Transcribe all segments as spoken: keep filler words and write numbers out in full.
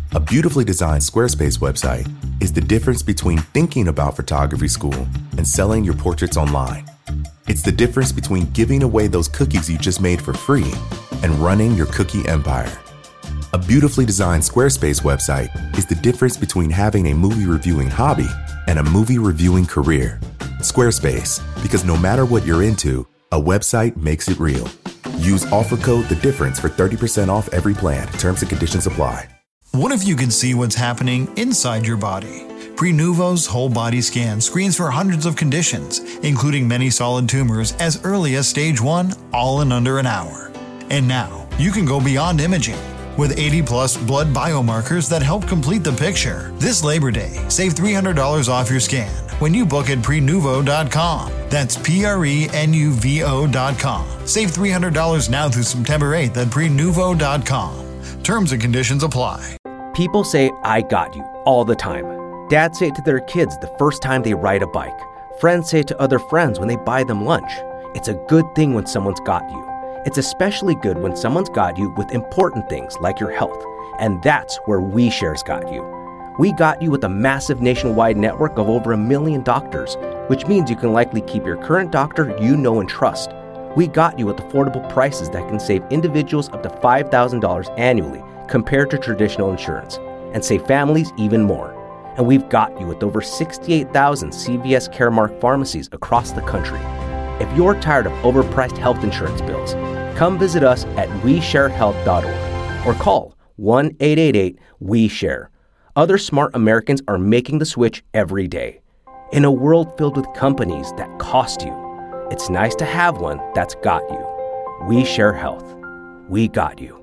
A beautifully designed Squarespace website is the difference between thinking about photography school and selling your portraits online. It's the difference between giving away those cookies you just made for free and running your cookie empire. A beautifully designed Squarespace website is the difference between having a movie reviewing hobby and a movie reviewing career. Squarespace, because no matter what you're into, a website makes it real. Use offer code The Difference for thirty percent off every plan. Terms and conditions apply. What if you could see what's happening inside your body? Prenuvo's whole body scan screens for hundreds of conditions, including many solid tumors as early as stage one, all in under an hour. And now, you can go beyond imaging. With eighty plus blood biomarkers that help complete the picture. This Labor Day, save three hundred dollars off your scan when you book at prenuvo dot com. That's P R E N U V O dot com. Save three hundred dollars now through September eighth at prenuvo dot com. Terms and conditions apply. People say, I got you, all the time. Dads say it to their kids the first time they ride a bike. Friends say it to other friends when they buy them lunch. It's a good thing when someone's got you. It's especially good when someone's got you with important things like your health. And that's where WeShare's got you. We got you with a massive nationwide network of over a million doctors, which means you can likely keep your current doctor you know and trust. We got you with affordable prices that can save individuals up to five thousand dollars annually compared to traditional insurance, and save families even more. And we've got you with over sixty-eight thousand C V S Caremark pharmacies across the country. If you're tired of overpriced health insurance bills, come visit us at we share health dot org or call one eight eight eight W E share. Other smart Americans are making the switch every day. In a world filled with companies that cost you, it's nice to have one that's got you. WeShare Health. We got you.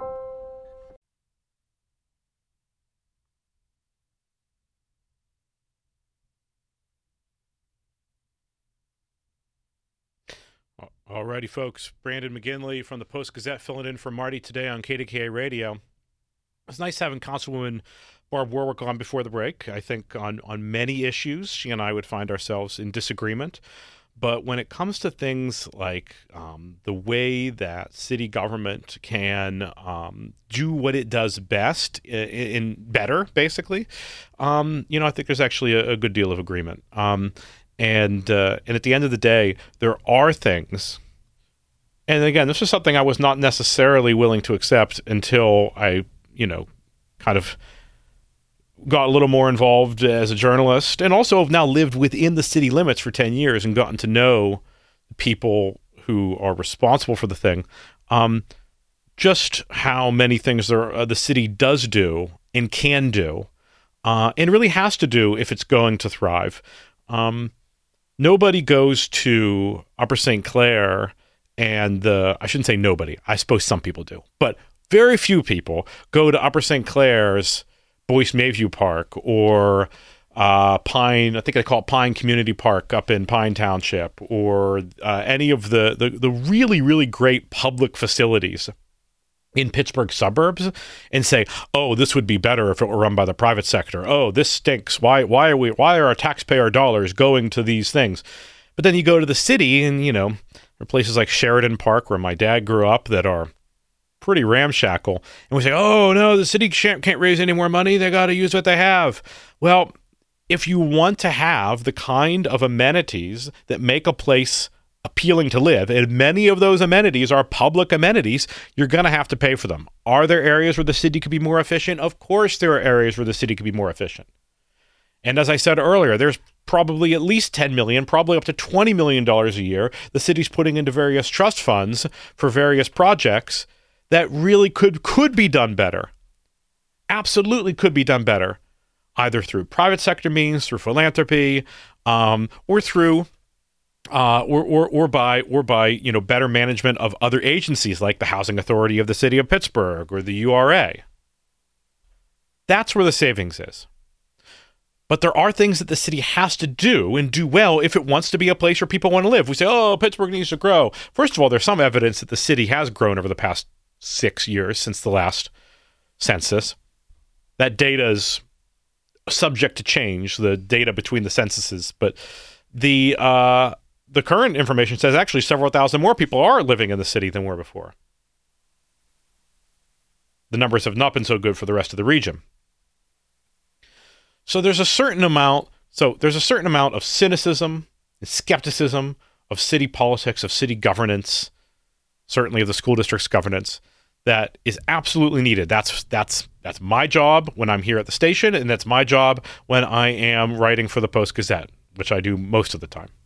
Alrighty, folks. Brandon McGinley from the Post-Gazette filling in for Marty today on K D K A Radio. It's nice having Councilwoman Barb Warwick on before the break. I think on, on many issues, she and I would find ourselves in disagreement. But when it comes to things like um, the way that city government can um, do what it does best, in, in better, basically, um, you know, I think there's actually a, a good deal of agreement. Um, and uh, and at the end of the day, there are things. And again, this is something I was not necessarily willing to accept until I, you know, kind of got a little more involved as a journalist, and also have now lived within the city limits for ten years and gotten to know the people who are responsible for the thing. Um, just how many things there, uh, the city does do and can do, uh, and really has to do if it's going to thrive. Um, nobody goes to Upper Saint Clair and the, I shouldn't say nobody, I suppose some people do, but very few people go to Upper Saint Clair's Boyce Mayview Park or uh, Pine, I think they call it Pine Community Park up in Pine Township, or uh, any of the, the, the really, really great public facilities in Pittsburgh suburbs and say, oh, this would be better if it were run by the private sector. Oh, this stinks. Why, why are we, why are our taxpayer dollars going to these things? But then you go to the city and, you know, there are places like Sheridan Park where my dad grew up that are pretty ramshackle. And we say, oh, no, the city can't raise any more money. They got to use what they have. Well, if you want to have the kind of amenities that make a place appealing to live, and many of those amenities are public amenities, you're going to have to pay for them. Are there areas where the city could be more efficient? Of course there are areas where the city could be more efficient. And as I said earlier, there's probably at least ten million dollars, probably up to twenty million dollars a year the city's putting into various trust funds for various projects that really could could be done better. Absolutely could be done better, either through private sector means, through philanthropy, um, or through Uh, or, or or by or by you know better management of other agencies like the Housing Authority of the City of Pittsburgh or the U R A. That's where the savings is. But there are things that the city has to do and do well if it wants to be a place where people want to live. We say, oh, Pittsburgh needs to grow. First of all, there's some evidence that the city has grown over the past six years since the last census. That data is subject to change, the data between the censuses, but the uh, the current information says actually several thousand more people are living in the city than were before. The numbers have not been so good for the rest of the region. So there's a certain amount, so there's a certain amount of cynicism and skepticism of city politics, of city governance, certainly of the school district's governance, that is absolutely needed. That's that's that's my job when I'm here at the station, and that's my job when I am writing for the Post-Gazette, which I do most of the time.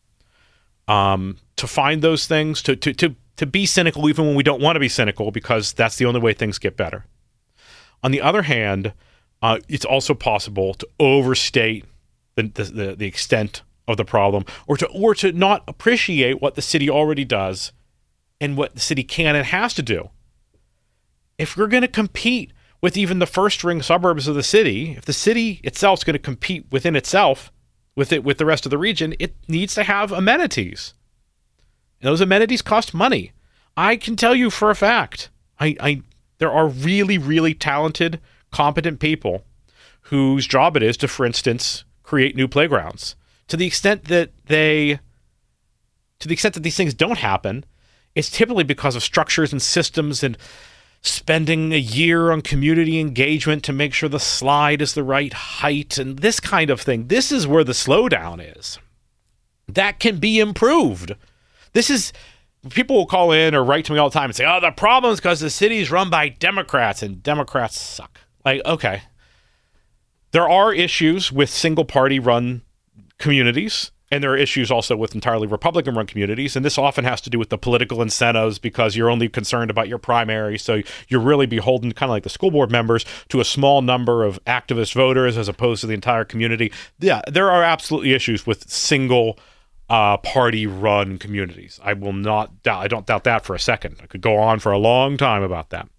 Um, to find those things, to to to to be cynical even when we don't want to be cynical, because that's the only way things get better. On the other hand, uh, it's also possible to overstate the, the the extent of the problem, or to or to not appreciate what the city already does and what the city can and has to do. If we're going to compete with even the first-ring suburbs of the city, if the city itself is going to compete within itself, with it with the rest of the region, it needs to have amenities. And those amenities cost money. I can tell you for a fact, I, I there are really, really talented, competent people whose job it is to, for instance, create new playgrounds. To the extent that they, to the extent that these things don't happen, it's typically because of structures and systems and spending a year on community engagement to make sure the slide is the right height and this kind of thing. This is where the slowdown is. That can be improved. This is, people will call in or write to me all the time and say, oh, the problem is because the city is run by Democrats and Democrats suck. Like, okay. There are issues with single party run communities. And there are issues also with entirely Republican-run communities, and this often has to do with the political incentives because you're only concerned about your primary, so you're really beholden, kind of like the school board members, to a small number of activist voters as opposed to the entire community. Yeah, there are absolutely issues with single uh, party-run communities. I will not doubt, I don't doubt that for a second. I could go on for a long time about that.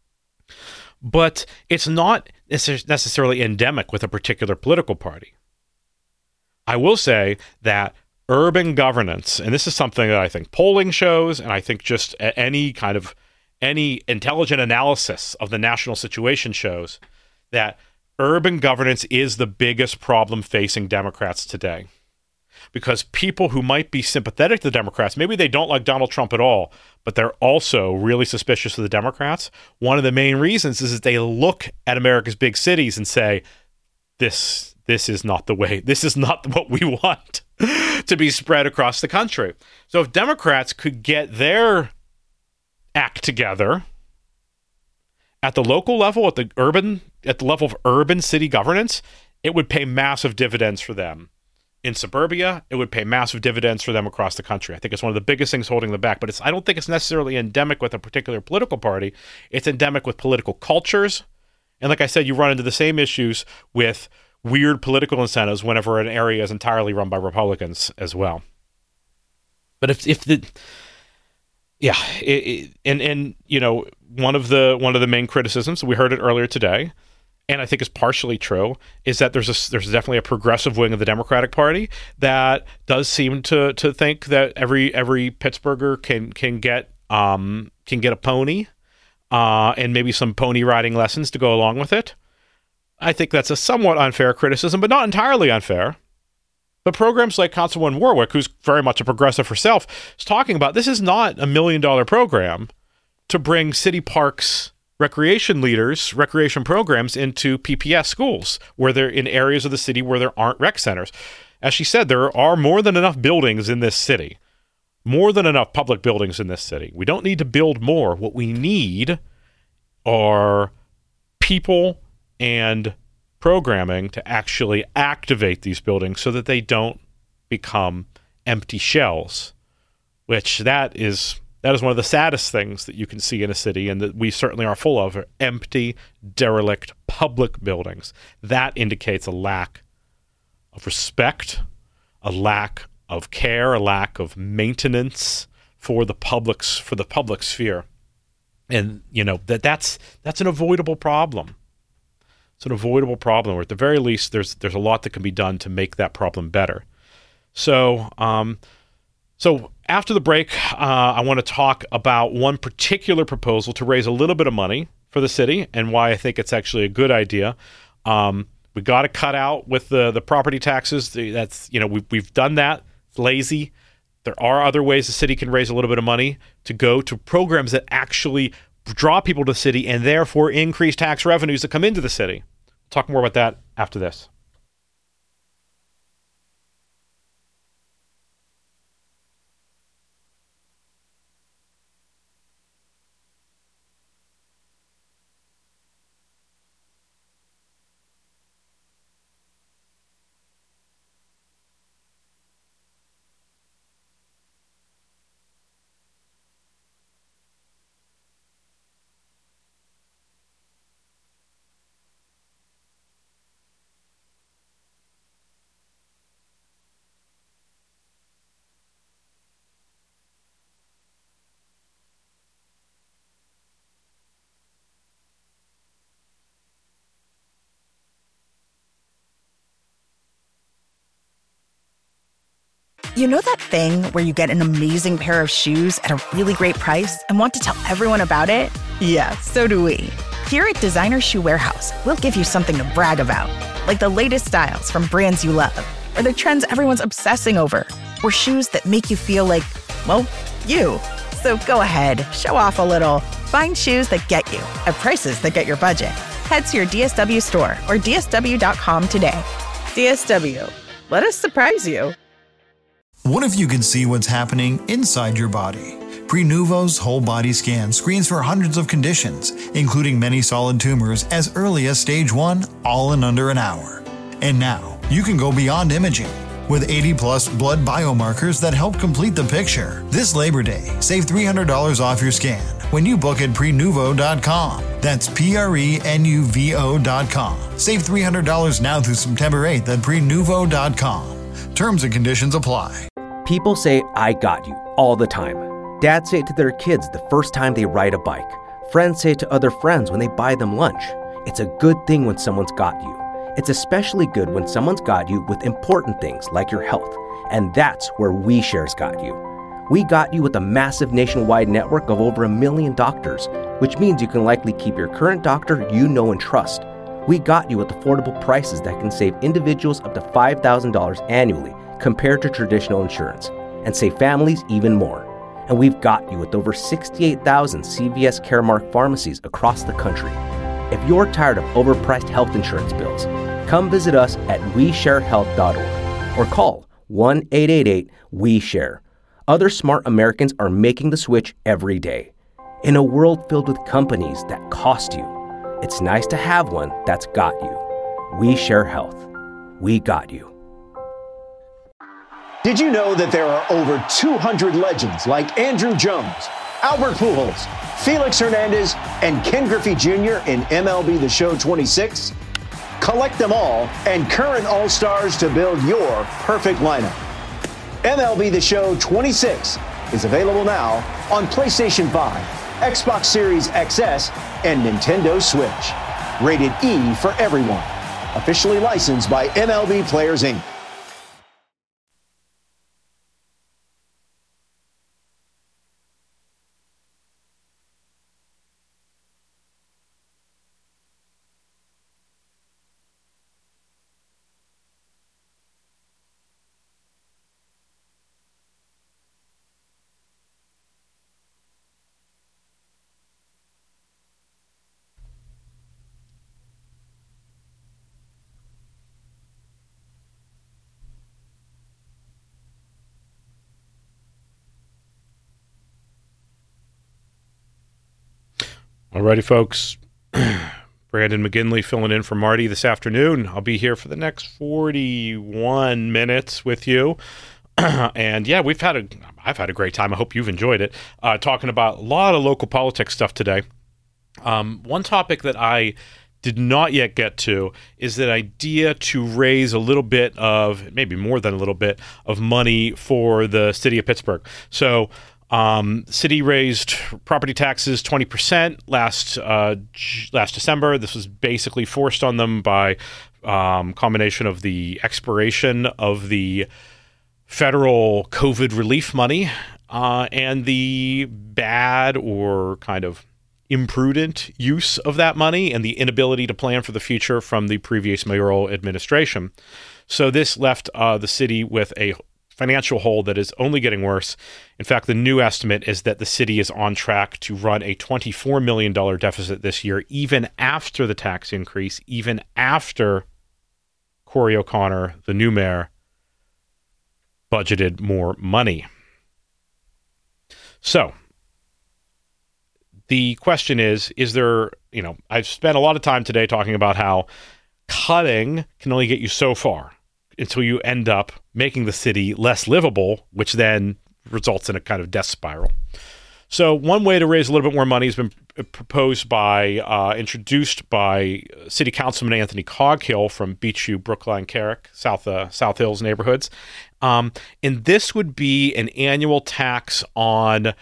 But it's not necessarily endemic with a particular political party. I will say that urban governance, and this is something that I think polling shows, and I think just any kind of, any intelligent analysis of the national situation shows, that urban governance is the biggest problem facing Democrats today. Because people who might be sympathetic to the Democrats, maybe they don't like Donald Trump at all, but they're also really suspicious of the Democrats. One of the main reasons is that they look at America's big cities and say, this This is not the way. This is not what we want to be spread across the country. So if Democrats could get their act together at the local level, at the urban, at the level of urban city governance, it would pay massive dividends for them. In suburbia, it would pay massive dividends for them across the country. I think it's one of the biggest things holding them back, but it's, I don't think it's necessarily endemic with a particular political party. It's endemic with political cultures. And like I said, you run into the same issues with weird political incentives whenever an area is entirely run by Republicans as well. But if if the yeah, it, it, and and you know, one of the one of the main criticisms, we heard it earlier today, and I think is partially true, is that there's a there's definitely a progressive wing of the Democratic Party that does seem to to think that every every Pittsburgher can can get um can get a pony, uh, and maybe some pony riding lessons to go along with it. I think that's a somewhat unfair criticism, but not entirely unfair. But programs like Councilwoman Warwick, who's very much a progressive herself, is talking about this is not a million dollar program to bring city parks recreation leaders, recreation programs into P P S schools, where they're in areas of the city where there aren't rec centers. As she said, there are more than enough buildings in this city, more than enough public buildings in this city. We don't need to build more. What we need are people and programming to actually activate these buildings so that they don't become empty shells, which that is that is one of the saddest things that you can see in a city, and that we certainly are full of, are empty, derelict public buildings. That indicates a lack of respect, a lack of care, a lack of maintenance for the public's for the public sphere. And you know that that's that's an avoidable problem. It's an avoidable problem, or at the very least, there's there's a lot that can be done to make that problem better. So, um, so after the break, uh, I want to talk about one particular proposal to raise a little bit of money for the city and why I think it's actually a good idea. Um, we got to cut out with the the property taxes. That's you know we we've done that. It's lazy. There are other ways the city can raise a little bit of money to go to programs that actually draw people to the city and therefore increase tax revenues that come into the city. We'll talk more about that after this. You know that thing where you get an amazing pair of shoes at a really great price and want to tell everyone about it? Yeah, so do we. Here at Designer Shoe Warehouse, we'll give you something to brag about, like the latest styles from brands you love, or the trends everyone's obsessing over, or shoes that make you feel like, well, you. So go ahead, show off a little. Find shoes that get you at prices that get your budget. Head to your D S W store or D S W dot com today. D S W, let us surprise you. What if you could see what's happening inside your body? Prenuvo's whole body scan screens for hundreds of conditions, including many solid tumors as early as stage one, all in under an hour. And now, you can go beyond imaging. With eighty plus blood biomarkers that help complete the picture. This Labor Day, save three hundred dollars off your scan when you book at prenuvo dot com. That's P R E N U V O dot com. Save three hundred dollars now through September eighth at prenuvo dot com. Terms and conditions apply. People say, I got you, all the time. Dads say it to their kids the first time they ride a bike. Friends say it to other friends when they buy them lunch. It's a good thing when someone's got you. It's especially good when someone's got you with important things like your health. And that's where WeShare's got you. We got you with a massive nationwide network of over a million doctors, which means you can likely keep your current doctor you know and trust. We got you with affordable prices that can save individuals up to five thousand dollars annually compared to traditional insurance, and save families even more. And we've got you with over sixty-eight thousand C V S Caremark pharmacies across the country. If you're tired of overpriced health insurance bills, come visit us at we share health dot org or call one eight eight eight we share. Other smart Americans are making the switch every day. In a world filled with companies that cost you, it's nice to have one that's got you. We Share Health. We got you. Did you know that there are over two hundred legends like Andrew Jones, Albert Pujols, Felix Hernandez, and Ken Griffey Junior in M L B The Show twenty-six? Collect them all and current All-Stars to build your perfect lineup. M L B The Show twenty-six is available now on PlayStation five, Xbox Series X S, and Nintendo Switch. Rated E for everyone. Officially licensed by M L B Players, Incorporated. Alrighty, folks. Brandon McGinley filling in for Marty this afternoon. I'll be here for the next forty-one minutes with you. And yeah, we've had a, I've had a great time. I hope you've enjoyed it. Uh, talking about a lot of local politics stuff today. Um, one topic that I did not yet get to is that idea to raise a little bit of, maybe more than a little bit, of money for the city of Pittsburgh. So, Um, city raised property taxes twenty percent last uh, last December. This was basically forced on them by um, combination of the expiration of the federal COVID relief money uh, and the bad or kind of imprudent use of that money and the inability to plan for the future from the previous mayoral administration. So this left uh, the city with a financial hole that is only getting worse. In fact, the new estimate is that the city is on track to run a twenty-four million dollars deficit this year, even after the tax increase, even after Corey O'Connor, the new mayor, budgeted more money. So the question is, is there, you know, I've spent a lot of time today talking about how cutting can only get you so far until you end up making the city less livable, which then results in a kind of death spiral. So one way to raise a little bit more money has been proposed by, uh, introduced by City Councilman Anthony Coghill from Beechview, Brookline, Carrick, South uh, South Hills neighborhoods. Um, and this would be an annual tax on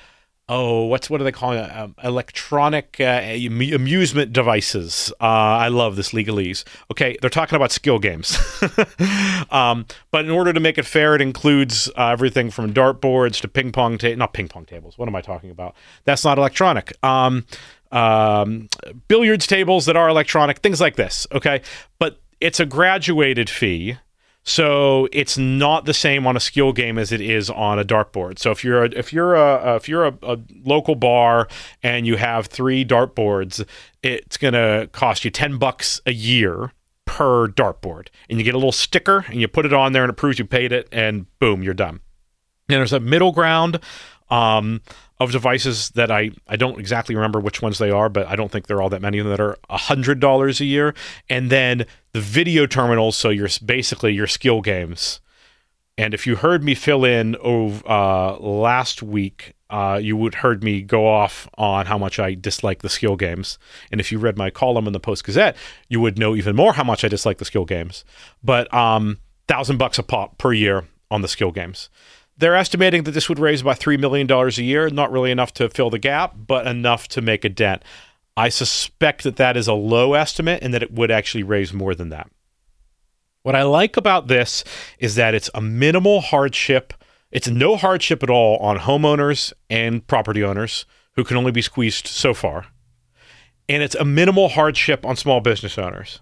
oh, what's what are they calling it? Um, electronic uh, am- amusement devices. Uh, I love this legalese. Okay, they're talking about skill games. um, but in order to make it fair, it includes uh, everything from dartboards to ping pong ta- not ping pong tables. What am I talking about? That's not electronic. Um, um, billiards tables that are electronic, things like this. Okay, but it's a graduated fee. So it's not the same on a skill game as it is on a dartboard. So if you're a, if you're a if you're a, a local bar and you have three dartboards, it's gonna cost you ten bucks a year per dartboard, and you get a little sticker and you put it on there and it proves you paid it, and boom, you're done. And there's a middle ground um, of devices that I, I don't exactly remember which ones they are, but I don't think there are all that many of them that are one hundred dollars a year. And then the video terminals, so you're basically your skill games. And if you heard me fill in over, uh, last week, uh, you would heard me go off on how much I dislike the skill games. And if you read my column in the Post-Gazette, you would know even more how much I dislike the skill games. But um, thousand bucks a pop per year on the skill games. They're estimating that this would raise about three million dollars a year. Not really enough to fill the gap, but enough to make a dent. I suspect that that is a low estimate and that it would actually raise more than that. What I like about this is that it's a minimal hardship. It's no hardship at all on homeowners and property owners who can only be squeezed so far. And it's a minimal hardship on small business owners.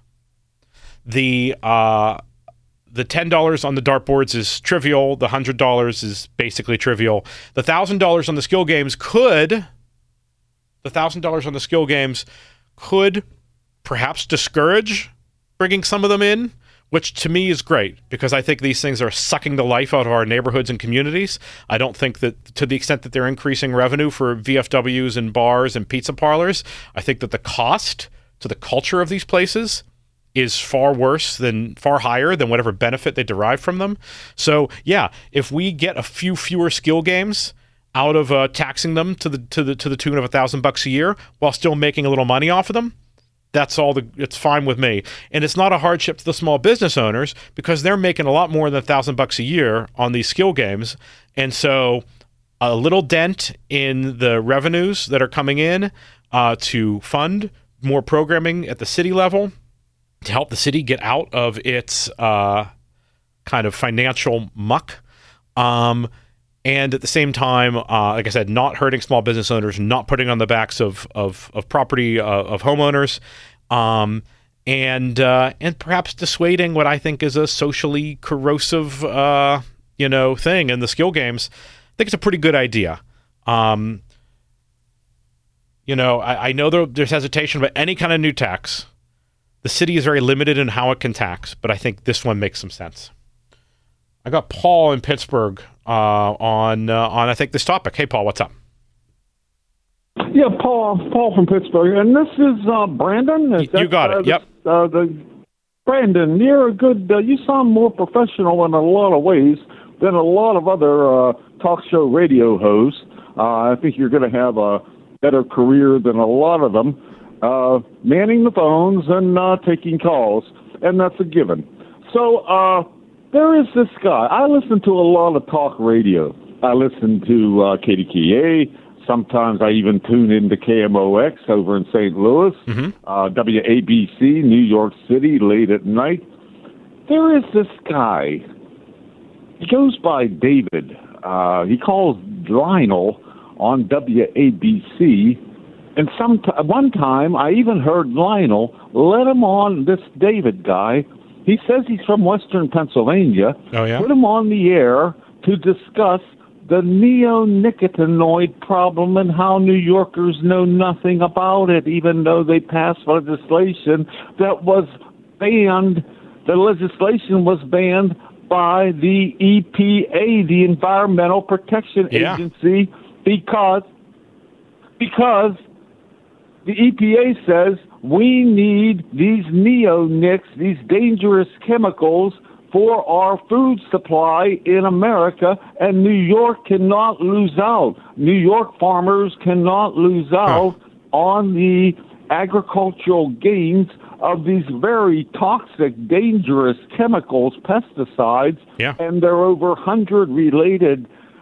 The uh, the ten dollars on the dartboards is trivial. The one hundred dollars is basically trivial. The one thousand dollars on the skill games could, the one thousand dollars on the skill games could perhaps discourage bringing some of them in, which to me is great because I think these things are sucking the life out of our neighborhoods and communities. I don't think that to the extent that they're increasing revenue for V F Ws and bars and pizza parlors, I think that the cost to the culture of these places is far worse than, far higher than whatever benefit they derive from them. So yeah, if we get a few fewer skill games out of uh, taxing them to the to the to the tune of a thousand bucks a year while still making a little money off of them, that's all the it's fine with me. And it's not a hardship to the small business owners because they're making a lot more than a thousand bucks a year on these skill games. And so a little dent in the revenues that are coming in uh, to fund more programming at the city level, to help the city get out of its uh, kind of financial muck. Um, and at the same time, uh, like I said, not hurting small business owners, not putting on the backs of of, of property, uh, of homeowners, um, and uh, and perhaps dissuading what I think is a socially corrosive, uh, you know, thing in the skill games. I think it's a pretty good idea. Um, you know, I, I know there, there's hesitation about any kind of new tax. The city is very limited in how it can tax, but I think this one makes some sense. I got Paul in Pittsburgh uh, on uh, on I think this topic. Hey, Paul, what's up? Yeah, Paul. Paul from Pittsburgh, and this is uh, Brandon. Is you got that, it. Uh, yep. The, uh, the Brandon, you're a good. Uh, you sound more professional in a lot of ways than a lot of other uh, talk show radio hosts. Uh, I think you're going to have a better career than a lot of them. Uh, manning the phones and uh, taking calls, and that's a given. So uh, there is this guy. I listen to a lot of talk radio. I listen to uh, K D K A. Sometimes I even tune into K M O X over in Saint Louis, mm-hmm. uh, W A B C, New York City, late at night. There is this guy. He goes by David. Uh, he calls Lionel on W A B C. And some t- one time, I even heard Lionel let him on this David guy. He says he's from Western Pennsylvania. Oh, yeah? Put him on the air to discuss the neonicotinoid problem and how New Yorkers know nothing about it, even though they passed legislation that was banned. The legislation was banned by the E P A, the Environmental Protection yeah. Agency, because because the E P A says we need these neonics, these dangerous chemicals, for our food supply in America, and New York cannot lose out. New York farmers cannot lose out huh. on the agricultural gains of these very toxic, dangerous chemicals, pesticides, yeah. and there are over one hundred related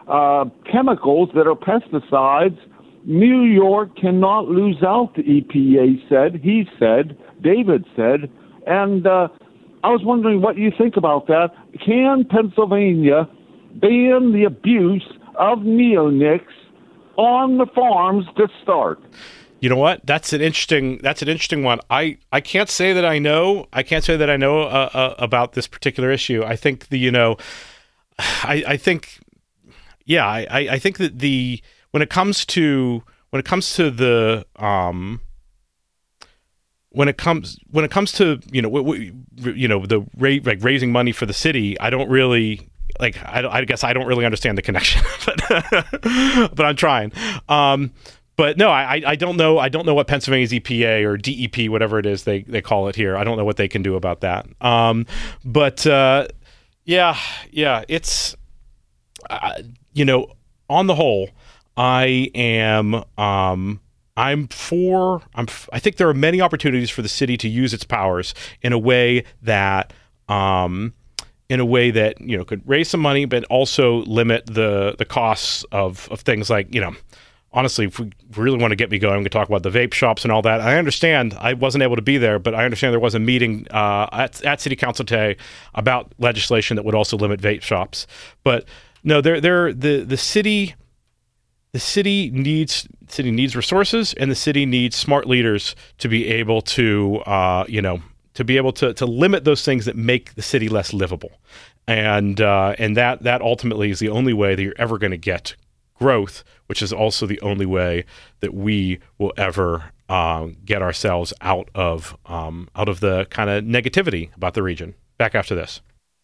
uh, chemicals that are pesticides. New York cannot lose out, the E P A said. He said, David said. And uh, I was wondering what you think about that. Can Pennsylvania ban the abuse of neonics on the farms to start? You know what? That's an interesting. That's an interesting one. I, I can't say that I know. I can't say that I know uh, uh, about this particular issue. I think the you know, I I think, yeah, I, I think that the when it comes to when it comes to the um when it comes when it comes to you know w- w- you know the ra- like raising money for the city, I don't really. Like, I, I guess I don't really understand the connection, but but I'm trying. Um, but no, I, I don't know. I don't know what Pennsylvania's E P A or D E P, whatever it is they, they call it here. I don't know what they can do about that. Um, but uh, yeah, yeah, it's, uh, you know, on the whole, I am, um, I'm for, I'm, f- I think there are many opportunities for the city to use its powers in a way that, um, in a way that, you know, could raise some money, but also limit the the costs of, of things like, you know, honestly, if we really want to get me going, we can talk about the vape shops and all that. I understand I wasn't able to be there, but I understand there was a meeting uh, at, at City Council today about legislation that would also limit vape shops. But no, they're, they're, the, the city, the city needs, city needs resources, and the city needs smart leaders to be able to, uh, you know, to be able to to limit those things that make the city less livable. And uh, and that that ultimately is the only way that you're ever going to get growth, which is also the only way that we will ever uh, get ourselves out of um, out of the kind of negativity about the region. Back after this.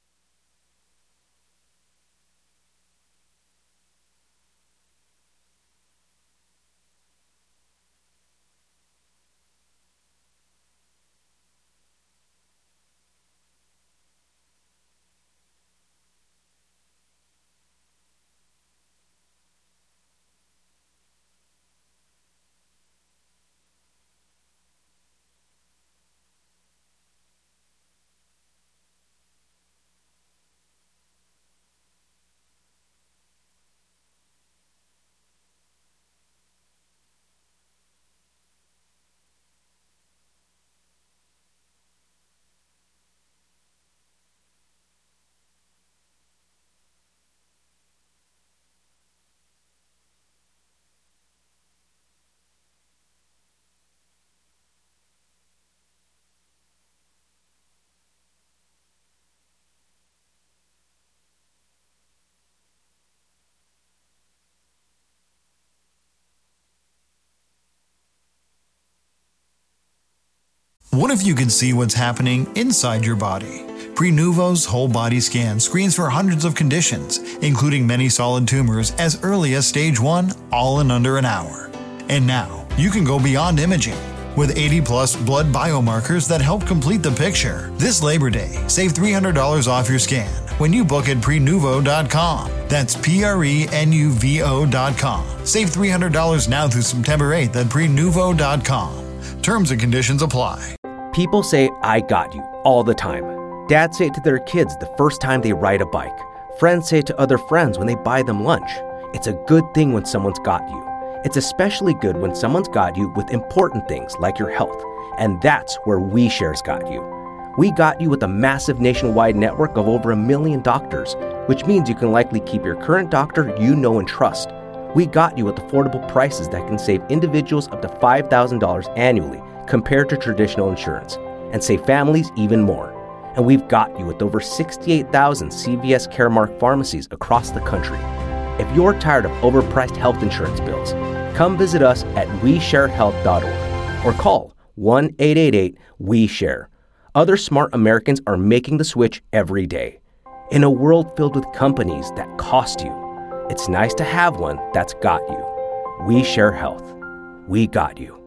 What if you could see what's happening inside your body? Prenuvo's whole body scan screens for hundreds of conditions, including many solid tumors as early as stage one, all in under an hour. And now, you can go beyond imaging. With eighty plus blood biomarkers that help complete the picture. This Labor Day, save three hundred dollars off your scan when you book at prenuvo dot com. That's P R E N U V O dot com. Save three hundred dollars now through September eighth at prenuvo dot com. Terms and conditions apply. People say, I got you, all the time. Dads say it to their kids the first time they ride a bike. Friends say it to other friends when they buy them lunch. It's a good thing when someone's got you. It's especially good when someone's got you with important things like your health. And that's where WeShare's got you. We got you with a massive nationwide network of over a million doctors, which means you can likely keep your current doctor you know and trust. We got you with affordable prices that can save individuals up to five thousand dollars annually compared to traditional insurance, and save families even more. And we've got you with over sixty-eight thousand C V S Caremark pharmacies across the country. If you're tired of overpriced health insurance bills, come visit us at we share health dot org or call one eight eight eight W E share. Other smart Americans are making the switch every day. In a world filled with companies that cost you, it's nice to have one that's got you. We Share Health. We got you.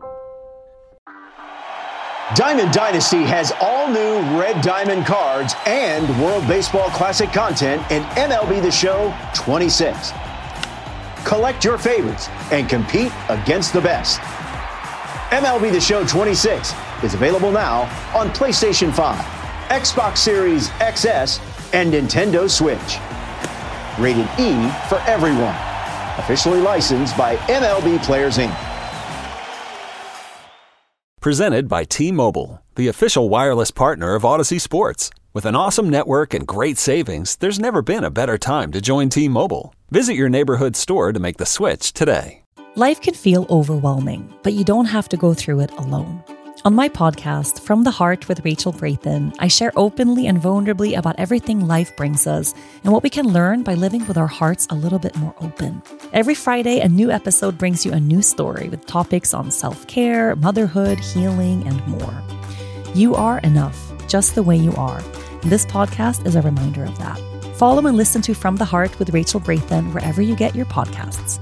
Diamond Dynasty has all new Red Diamond cards and World Baseball Classic content in M L B The Show twenty-six. Collect your favorites and compete against the best. M L B The Show twenty-six is available now on PlayStation five, Xbox Series X S, and Nintendo Switch. rated E for everyone. Officially licensed by M L B Players, Incorporated. Presented by T-Mobile, the official wireless partner of Odyssey Sports. With an awesome network and great savings, there's never been a better time to join T-Mobile. Visit your neighborhood store to make the switch today. Life can feel overwhelming, but you don't have to go through it alone. On my podcast, From the Heart with Rachel Brathen, I share openly and vulnerably about everything life brings us and what we can learn by living with our hearts a little bit more open. Every Friday, a new episode brings you a new story with topics on self-care, motherhood, healing, and more. You are enough, just the way you are. And this podcast is a reminder of that. Follow and listen to From the Heart with Rachel Brathen wherever you get your podcasts.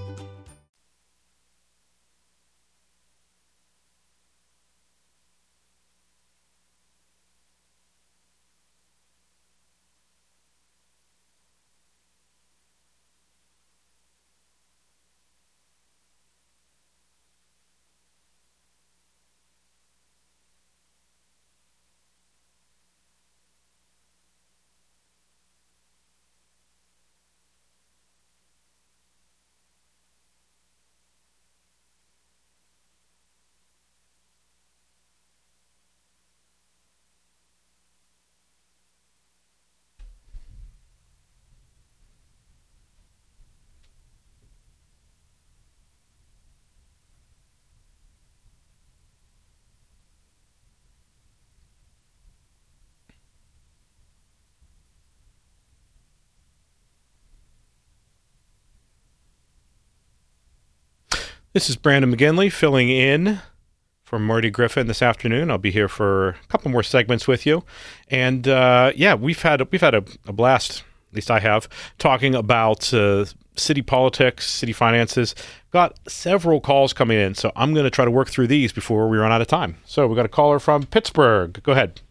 This is Brandon McGinley filling in for Marty Griffin this afternoon. I'll be here for a couple more segments with you, and uh, yeah, we've had we've had a, a blast. At least I have, talking about uh, city politics, city finances. Got several calls coming in, so I'm going to try to work through these before we run out of time. So we got a caller from Pittsburgh. Go ahead.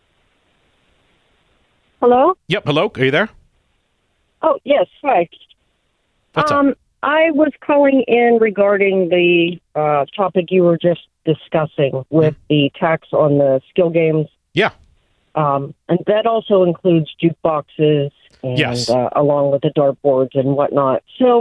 Hello? Yep. Hello. Are you there? Oh, yes. Hi. What's um, up? I was calling in regarding the uh, topic you were just discussing with mm. the tax on the skill games. Yeah. Um, and that also includes jukeboxes and yes. uh, along with the dartboards and whatnot. So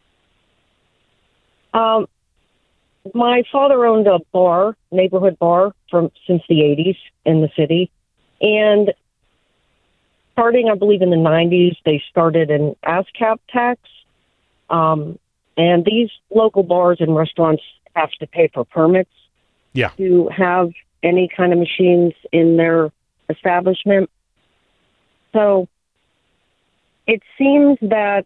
um, my father owned a bar, neighborhood bar, from since the eighties in the city. And starting, I believe, in the nineties, they started an ASCAP tax. Um, and these local bars and restaurants have to pay for permits yeah. to have any kind of machines in their establishment. So it seems that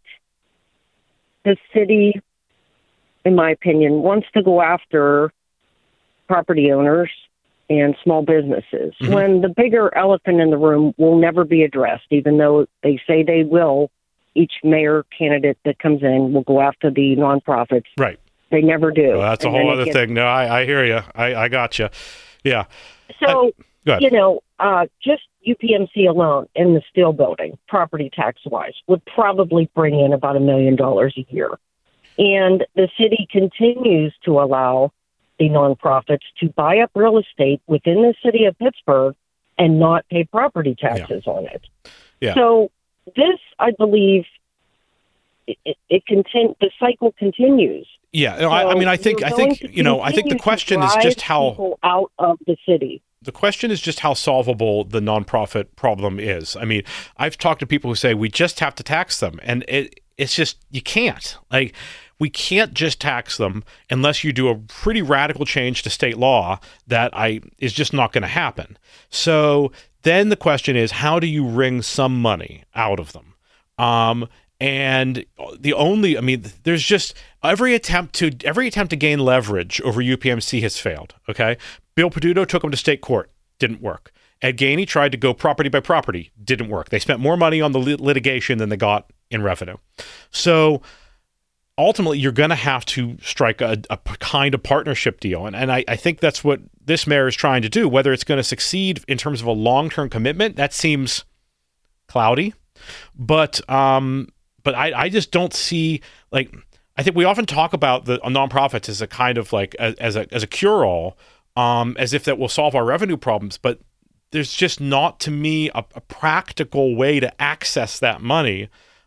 the city, in my opinion, wants to go after property owners and small businesses mm-hmm. when the bigger elephant in the room will never be addressed, even though they say they will. Each mayor candidate that comes in will go after the nonprofits. Right. They never do. Well, that's a and whole other gets... thing. No, I, I hear you. I, I got you. Yeah. So, I, you know, uh, just U P M C alone in the steel building, property tax-wise, would probably bring in about a million dollars a year. And the city continues to allow the nonprofits to buy up real estate within the city of Pittsburgh and not pay property taxes yeah. on it. Yeah. So this, I believe, it, it, it contin- the cycle continues. Yeah, so I, I mean, I think, I think, you know, I think the question is just how people out of the city. The question is just how solvable the nonprofit problem is. I mean, I've talked to people who say we just have to tax them, and it, it's just you can't. Like, we can't just tax them unless you do a pretty radical change to state law that I is just not going to happen. So then the question is, how do you wring some money out of them? Um, and the only, I mean, there's just every attempt to every attempt to gain leverage over U P M C has failed. Okay, Bill Peduto took them to state court, didn't work. Ed Gainey tried to go property by property, didn't work. They spent more money on the lit- litigation than they got in revenue. So ultimately, you're going to have to strike a, a kind of partnership deal. And, and I, I think that's what this mayor is trying to do. Whether it's going to succeed in terms of a long-term commitment, that seems cloudy. But um, but I, I just don't see, like, I think we often talk about the uh, nonprofits as a kind of like, as, as a as a cure-all, um, as if that will solve our revenue problems. But there's just not, to me, a, a practical way to access that money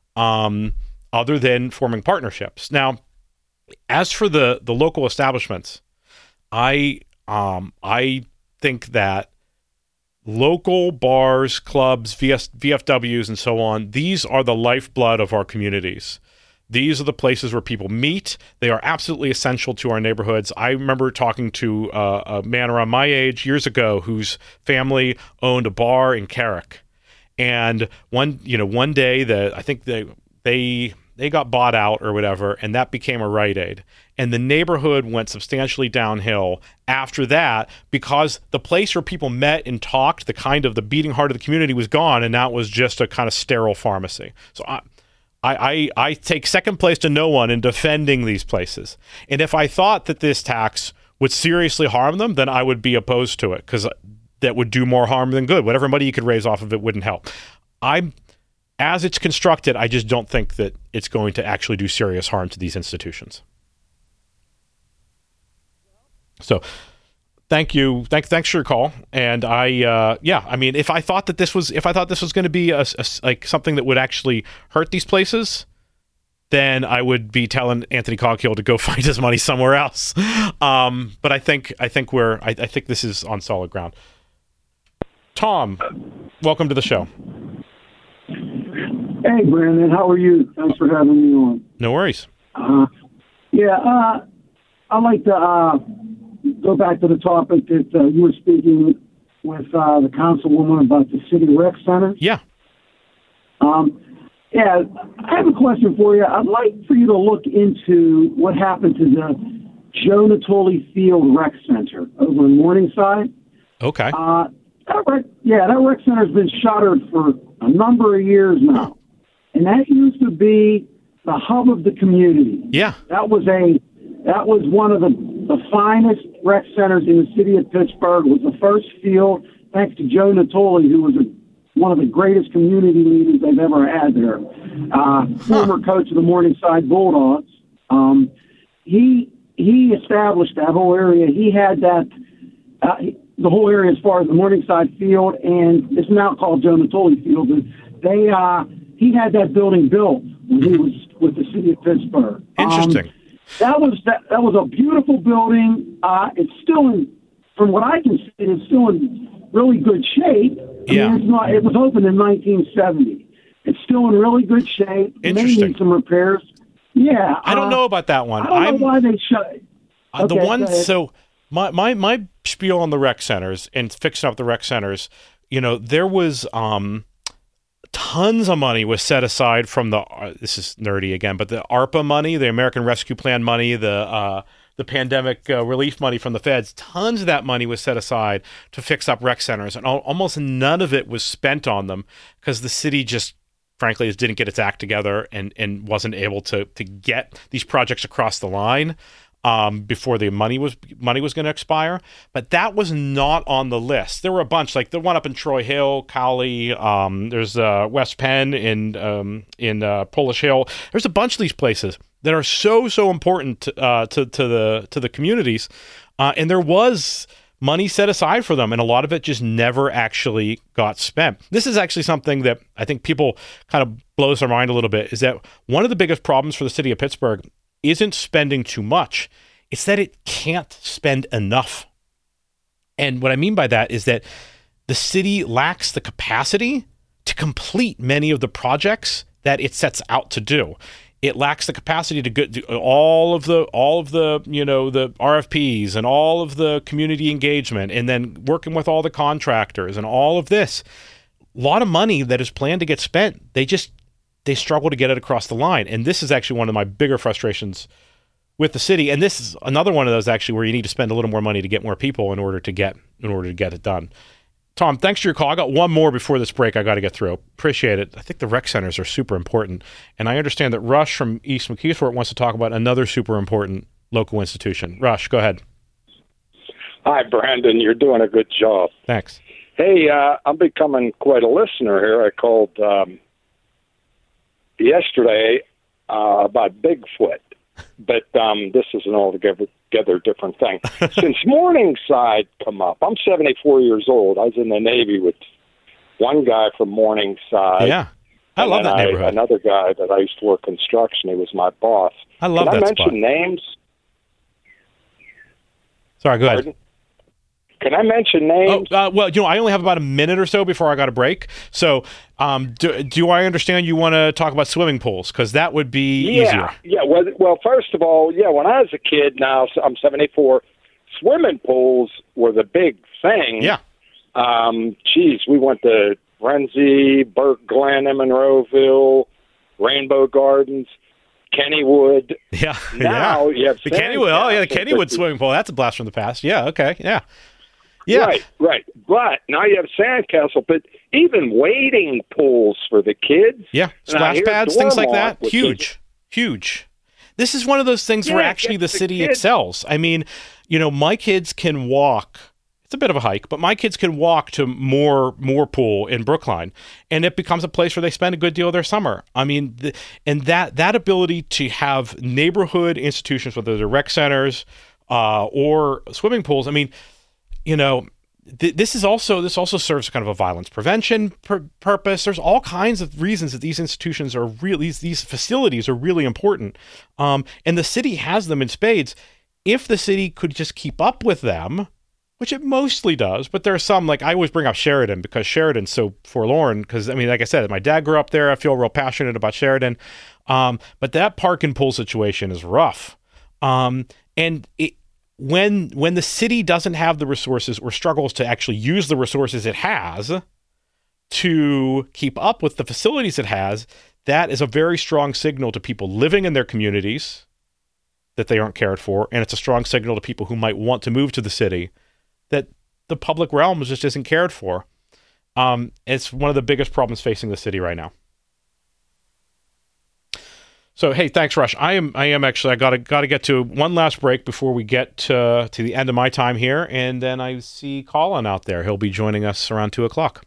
um, other than forming partnerships. Now, as for the the local establishments, I um, I think that local bars, clubs, V S, V F Ws, and so on, these are the lifeblood of our communities. These are the places where people meet. They are absolutely essential to our neighborhoods. I remember talking to uh, a man around my age years ago whose family owned a bar in Carrick. And one, you know, one day that I think they they they got bought out or whatever, and that became a Rite Aid. And the neighborhood went substantially downhill after that because the place where people met and talked, the kind of the beating heart of the community was gone, and now it was just a kind of sterile pharmacy. So I, I, I, I take second place to no one in defending these places. And if I thought that this tax would seriously harm them, then I would be opposed to it because that would do more harm than good. Whatever money you could raise off of it wouldn't help. I'm, as it's constructed, I just don't think that it's going to actually do serious harm to these institutions. So thank you. Thank, thanks for your call. And I, uh, yeah, I mean, if I thought that this was, if I thought this was going to be a, a, like something that would actually hurt these places, then I would be telling Anthony Coghill to go find his money somewhere else. Um, but I think, I think we're, I, I think this is on solid ground. Tom, welcome to the show. Hey, Brandon, how are you? Thanks for having me on. No worries. Uh, yeah, uh, I'd like to uh, go back to the topic that uh, you were speaking with uh, the councilwoman about the city rec centers. Yeah. Um, yeah, I have a question for you. I'd like for you to look into what happened to the Joe Natoli Field Rec Center over in Morningside. Okay. Uh, that rec, yeah, that rec center's been shuttered for a number of years now. And that used to be the hub of the community. Yeah. That was a that was one of the, the finest rec centers in the city of Pittsburgh. It was the first field, thanks to Joe Natoli, who was a, one of the greatest community leaders they've ever had there. Uh, huh. Former coach of the Morningside Bulldogs. Um, he he established that whole area. He had that uh, the whole area as far as the Morningside Field, and it's now called Joe Natoli Field. They uh, he had that building built when he was with the city of Pittsburgh. Interesting. Um, that was that, that was a beautiful building. Uh, it's still in, from what I can see, it's still in really good shape. Yeah. I mean, it's not, it was opened in nineteen seventy. It's still in really good shape. It may need some repairs. Yeah. I don't uh, know about that one. I don't know I'm, why they shut it. Uh, the Okay, one, go ahead. so my, my, my spiel on the rec centers and fixing up the rec centers, you know, there was um, tons of money was set aside from the, uh, this is nerdy again, but the ARPA money, the American Rescue Plan money, the uh, the pandemic uh, relief money from the feds, tons of that money was set aside to fix up rec centers. And al- almost none of it was spent on them because the city just, frankly, just didn't get its act together and, and wasn't able to to get these projects across the line um, before the money was money was going to expire. But that was not on the list. There were a bunch, like the one up in Troy Hill, Cowley. Um, there's uh, West Penn in um, in uh, Polish Hill. There's a bunch of these places that are so so important to uh, to, to the to the communities, uh, and there was money set aside for them, and a lot of it just never actually got spent. This is actually something that I think people kind of blows their mind a little bit, is that one of the biggest problems for the city of Pittsburgh isn't spending too much, it's that it can't spend enough. And what I mean by that is that the city lacks the capacity to complete many of the projects that it sets out to do. It lacks the capacity to get all of the all of the you know the R F Ps and all of the community engagement, and then working with all the contractors and all of this. A lot of money that is planned to get spent, they just they struggle to get it across the line. And this is actually one of my bigger frustrations with the city. And this is another one of those actually where you need to spend a little more money to get more people in order to get in order to get it done. Tom, thanks for your call. I got one more before this break I got to get through. Appreciate it. I think the rec centers are super important. And I understand that Rush from East McKeesport wants to talk about another super important local institution. Rush, go ahead. Hi, Brandon. You're doing a good job. Thanks. Hey, uh, I'm becoming quite a listener here. I called um, yesterday uh, about Bigfoot, but um, this is an altogether together different thing. Since Morningside come up, I'm seventy-four years old. I was in the Navy with one guy from Morningside. Yeah. I and love then that neighborhood. I, another guy that I used to work construction, he was my boss. I love Can that I mention spot. names? Sorry, go Pardon? ahead. Can I mention names? Oh, uh, well, you know, I only have about a minute or so before I got a break. So, um, do, do I understand you want to talk about swimming pools? Because that would be yeah, easier. Yeah, well, well, first of all, yeah, when I was a kid, now I'm seventy-four, swimming pools were the big thing. Yeah. Um, geez, we went to Renzi, Burke Glen, Monroeville, Rainbow Gardens, Kennywood. Yeah. Now yeah. you have the Kennywood. Oh, yeah, the Sandcastle, Kennywood but- swimming pool. That's a blast from the past. Yeah, okay, yeah. Yeah. Right, right. But now you have Sandcastle, but even wading pools for the kids. Yeah, Now, splash here's pads, things like Dormont, that. which Huge, is- huge. This is one of those things where Yeah, actually the gets the city kids- excels. I mean, you know, my kids can walk. It's a bit of a hike, but my kids can walk to Moore Moore Pool in Brookline, and it becomes a place where they spend a good deal of their summer. I mean, the, and that that ability to have neighborhood institutions, whether they're rec centers uh, or swimming pools. I mean, you know. Th- this is also this also serves kind of a violence prevention pur- purpose. There's all kinds of reasons that these institutions are really these, these facilities are really important, um, and the city has them in spades. If the city could just keep up with them, which it mostly does, but there are some, like I always bring up Sheridan because Sheridan's so forlorn. Because I mean, like I said, my dad grew up there. I feel real passionate about Sheridan, um, but that park and pool situation is rough, um, and it. When when the city doesn't have the resources or struggles to actually use the resources it has to keep up with the facilities it has, that is a very strong signal to people living in their communities that they aren't cared for, and it's a strong signal to people who might want to move to the city that the public realm just isn't cared for. Um, it's one of the biggest problems facing the city right now. So, hey, thanks, Rush. I am, I am actually, I got to, got to get to one last break before we get to, to the end of my time here, and then I see Colin out there. He'll be joining us around two o'clock.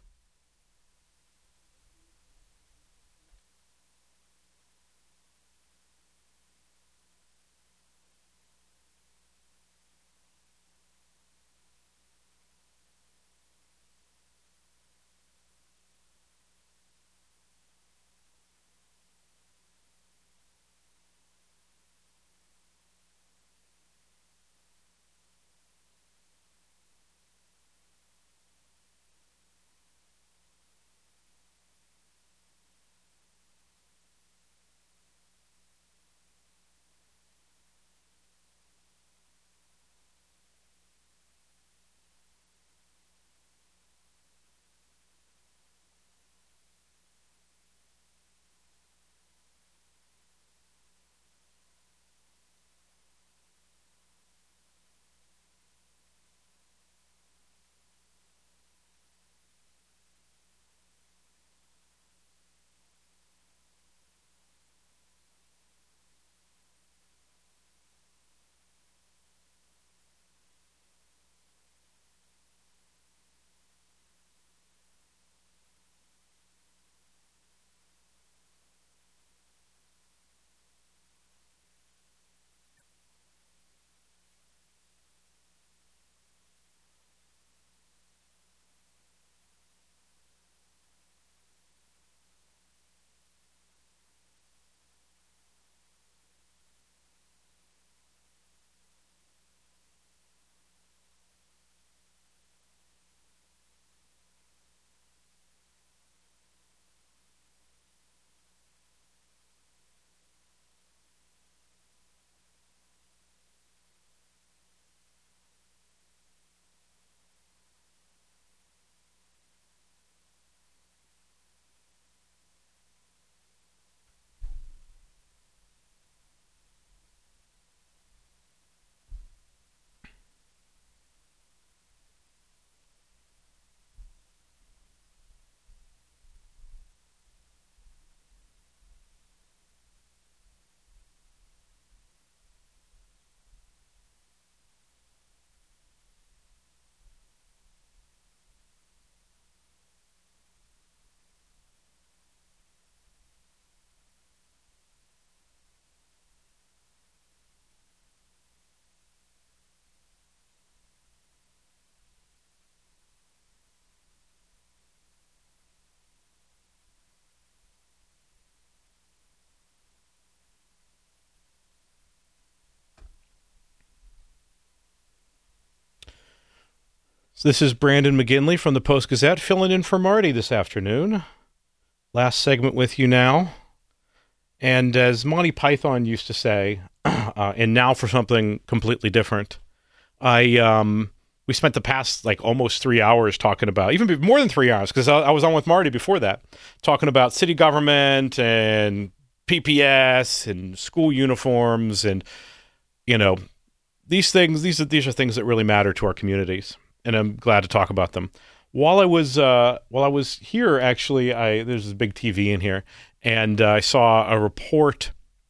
So this is Brandon McGinley from the Post-Gazette, filling in for Marty this afternoon. Last segment with you now. And as Monty Python used to say, uh, and now for something completely different, I um, we spent the past like almost three hours talking about, even more than three hours, because I, I was on with Marty before that, talking about city government and P P S and school uniforms and, you know, these things, these are, these are things that really matter to our communities. And I'm glad to talk about them. While I was uh, while I was here, actually, I there's a big T V in here, and uh, I saw a report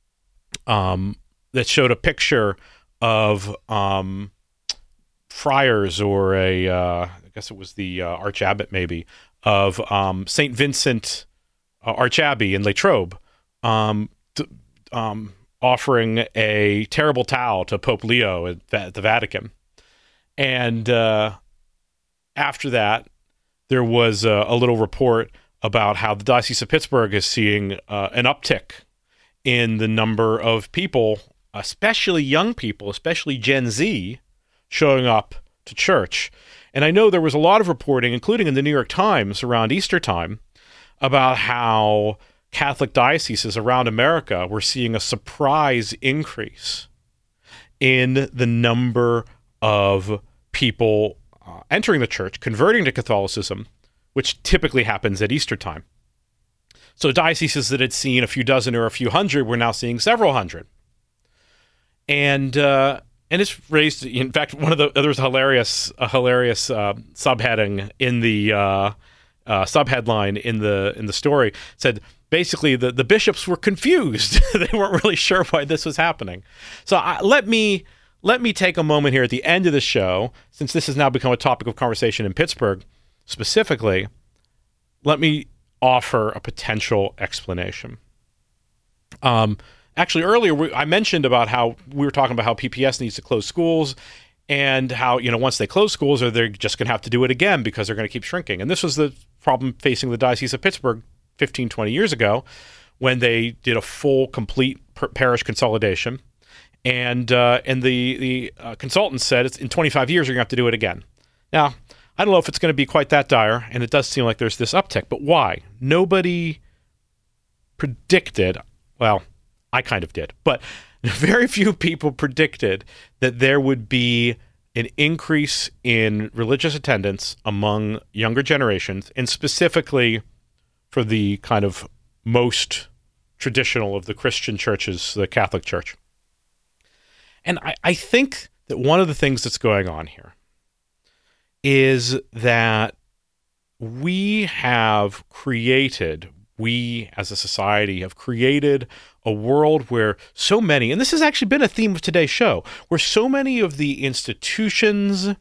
um, that showed a picture of um, friars or a uh, I guess it was the uh, Archabbot maybe of um, Saint Vincent uh, Archabbey in Latrobe, um, t- um, offering a terrible towel to Pope Leo at, at the Vatican, and uh, after that, there was a, a little report about how the Diocese of Pittsburgh is seeing uh, an uptick in the number of people, especially young people, especially Gen Z, showing up to church. And I know there was a lot of reporting, including in the New York Times around Easter time, about how Catholic dioceses around America were seeing a surprise increase in the number of people Uh, entering the church, converting to Catholicism, which typically happens at Easter time. So dioceses that had seen a few dozen or a few hundred were now seeing several hundred. And uh, and it's raised, in fact, one of the, there's a hilarious, a hilarious uh, subheading in the uh, uh, subheadline in the in the story said, basically, the, the bishops were confused. They weren't really sure why this was happening. So I, let me... Let me take a moment here at the end of the show, since this has now become a topic of conversation in Pittsburgh specifically, let me offer a potential explanation. Um, actually, earlier we, I mentioned about how we were talking about how P P S needs to close schools and how, you know, once they close schools, are they just going to have to do it again because they're going to keep shrinking. And this was the problem facing the Diocese of Pittsburgh fifteen, twenty years ago when they did a full, complete per- parish consolidation. And uh, and the the uh, consultant said it's in twenty-five years you're going to have to do it again. Now, I don't know if it's going to be quite that dire, and it does seem like there's this uptick. But why? Nobody predicted, well, I kind of did, but very few people predicted that there would be an increase in religious attendance among younger generations, and specifically for the kind of most traditional of the Christian churches, the Catholic Church. And I, I think that one of the things that's going on here is that we have created, we as a society have created a world where so many, and this has actually been a theme of today's show, where so many of the institutions,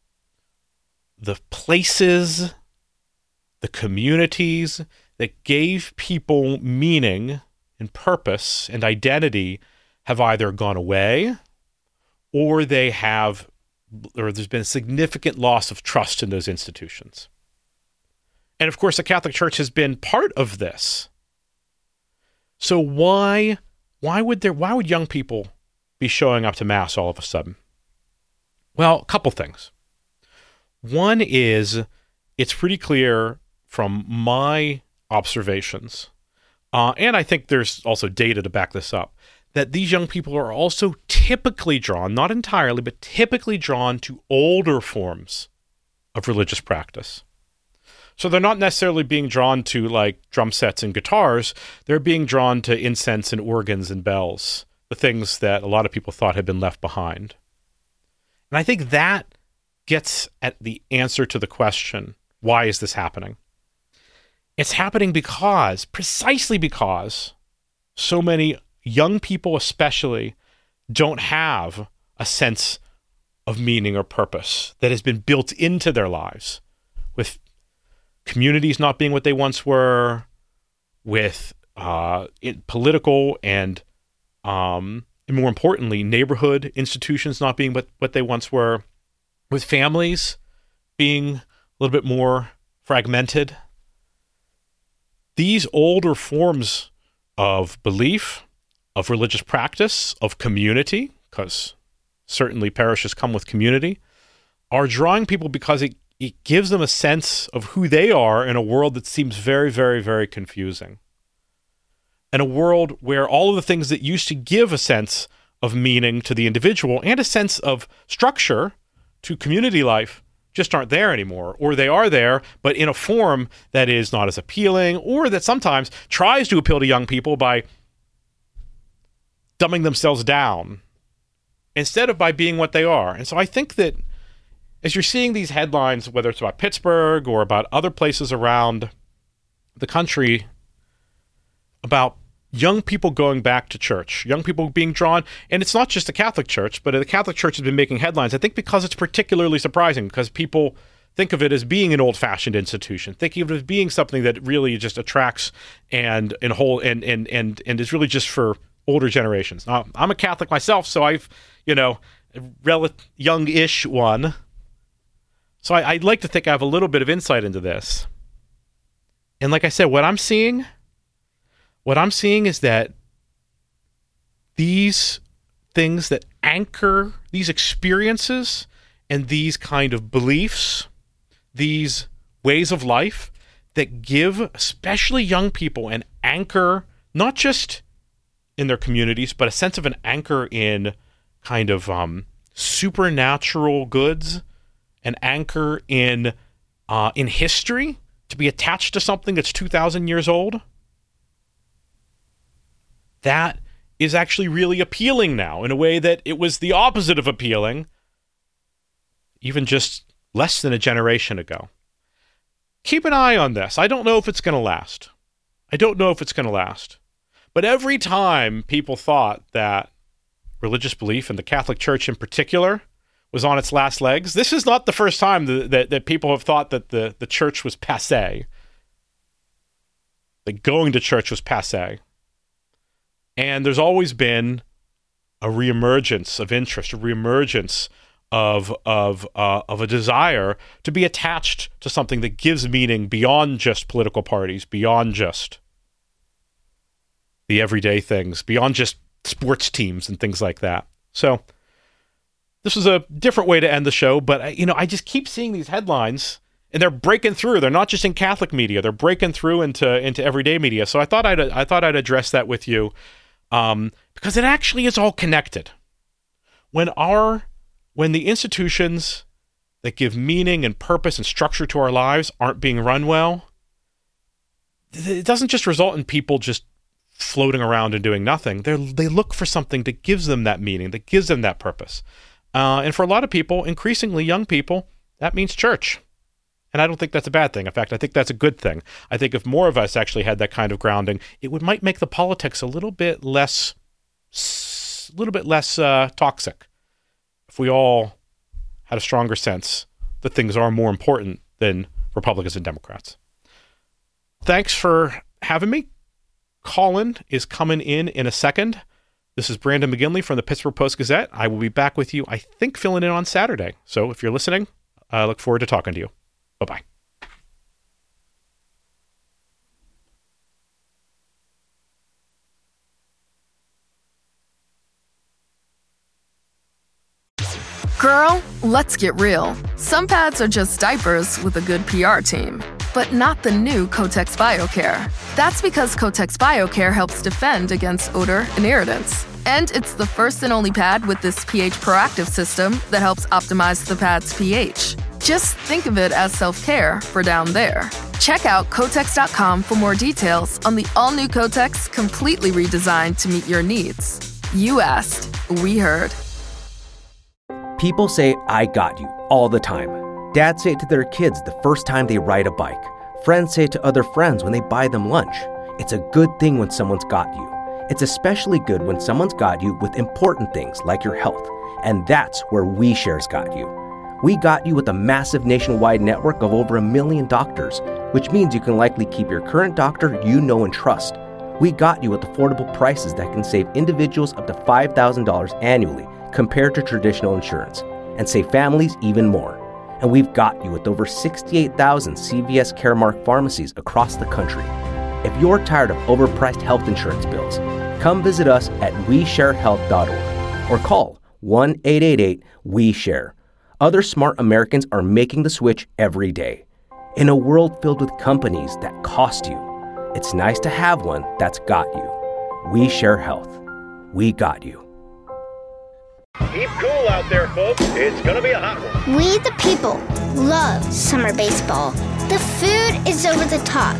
the places, the communities that gave people meaning and purpose and identity have either gone away, or they have, or there's been a significant loss of trust in those institutions. And of course, the Catholic Church has been part of this. So why, why would there, why would young people be showing up to Mass all of a sudden? Well, a couple things. One is, it's pretty clear from my observations, uh, and I think there's also data to back this up, that these young people are also typically drawn, not entirely, but typically drawn to older forms of religious practice. So they're not necessarily being drawn to like drum sets and guitars. They're being drawn to incense and organs and bells, the things that a lot of people thought had been left behind. And I think that gets at the answer to the question, why is this happening? It's happening because, precisely because, so many young people especially don't have a sense of meaning or purpose that has been built into their lives, with communities not being what they once were, with uh, it, political and, um, and more importantly, neighborhood institutions not being what, what they once were, with families being a little bit more fragmented. These older forms of belief, of religious practice, of community, because certainly parishes come with community, are drawing people because it, it gives them a sense of who they are in a world that seems very, very, very confusing. In a world where all of the things that used to give a sense of meaning to the individual and a sense of structure to community life just aren't there anymore, or they are there, but in a form that is not as appealing, or that sometimes tries to appeal to young people by dumbing themselves down instead of by being what they are. And so I think that as you're seeing these headlines, whether it's about Pittsburgh or about other places around the country, about young people going back to church, young people being drawn, and it's not just the Catholic Church, but the Catholic Church has been making headlines, I think because it's particularly surprising, because people think of it as being an old-fashioned institution, thinking of it as being something that really just attracts and and whole and and and and is really just for older generations. Now, I'm a Catholic myself, so I've, you know, a rel- young-ish one, so I, I'd like to think I have a little bit of insight into this. And like I said, what I'm seeing What I'm seeing is that these things that anchor these experiences and these kind of beliefs, these ways of life that give especially young people an anchor, not just in their communities, but a sense of an anchor in kind of um, supernatural goods, an anchor in uh, in history, to be attached to something that's two thousand years old. That is actually really appealing now in a way that it was the opposite of appealing even just less than a generation ago. Keep an eye on this. I don't know if it's going to last. I don't know if it's going to last. But every time people thought that religious belief, and the Catholic Church in particular, was on its last legs, this is not the first time that, that, that people have thought that the, the church was passé, that going to church was passé. And there's always been a reemergence of interest, a reemergence of of uh, of a desire to be attached to something that gives meaning beyond just political parties, beyond just the everyday things, beyond just sports teams and things like that. So this is a different way to end the show, but you know, I just keep seeing these headlines, and they're breaking through. They're not just in Catholic media; they're breaking through into into everyday media. So I thought I'd I thought I'd address that with you. Um, because it actually is all connected. When our, when the institutions that give meaning and purpose and structure to our lives aren't being run well, it doesn't just result in people just floating around and doing nothing. They they look for something that gives them that meaning, that gives them that purpose. Uh, and for a lot of people, increasingly young people, that means church. And I don't think that's a bad thing. In fact, I think that's a good thing. I think if more of us actually had that kind of grounding, it would might make the politics a little bit less, a little bit less uh, toxic. If we all had a stronger sense that things are more important than Republicans and Democrats. Thanks for having me. Colin is coming in in a second. This is Brandon McGinley from the Pittsburgh Post-Gazette. I will be back with you, I think, filling in on Saturday. So if you're listening, I look forward to talking to you. Bye-bye. Girl, let's get real. Some pads are just diapers with a good P R team. But not the new Kotex BioCare. That's because Kotex BioCare helps defend against odor and irritants. And it's the first and only pad with this pH proactive system that helps optimize the pad's pH. Just think of it as self-care for down there. Check out Kotex dot com for more details on the all-new Kotex, completely redesigned to meet your needs. You asked, we heard. People say, I got you, all the time. Dads say it to their kids the first time they ride a bike. Friends say it to other friends when they buy them lunch. It's a good thing when someone's got you. It's especially good when someone's got you with important things like your health. And that's where WeShare's got you. We got you with a massive nationwide network of over a million doctors, which means you can likely keep your current doctor you know and trust. We got you with affordable prices that can save individuals up to five thousand dollars annually compared to traditional insurance, and save families even more. And we've got you with over sixty-eight thousand C V S Caremark pharmacies across the country. If you're tired of overpriced health insurance bills, come visit us at we share health dot org or call one eight eight eight we share. Other smart Americans are making the switch every day. In a world filled with companies that cost you, it's nice to have one that's got you. We Share Health. We got you. Keep cool out there, folks. It's going to be a hot one. We, the people, love summer baseball. The food is over the top.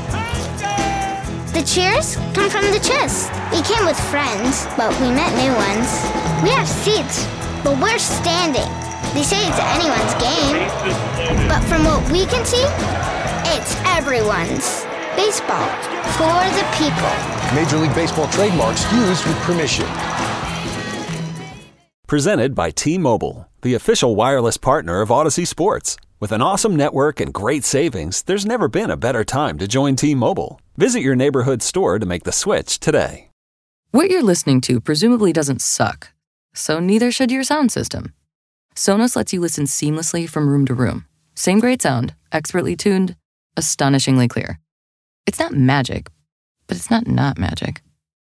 The cheers come from the chest. We came with friends, but we met new ones. We have seats, but we're standing. They say it's anyone's game, but from what we can see, it's everyone's. Baseball for the people. Major League Baseball trademarks used with permission. Presented by T-Mobile, the official wireless partner of Odyssey Sports. With an awesome network and great savings, there's never been a better time to join T-Mobile. Visit your neighborhood store to make the switch today. What you're listening to presumably doesn't suck, so neither should your sound system. Sonos lets you listen seamlessly from room to room. Same great sound, expertly tuned, astonishingly clear. It's not magic, but it's not not magic.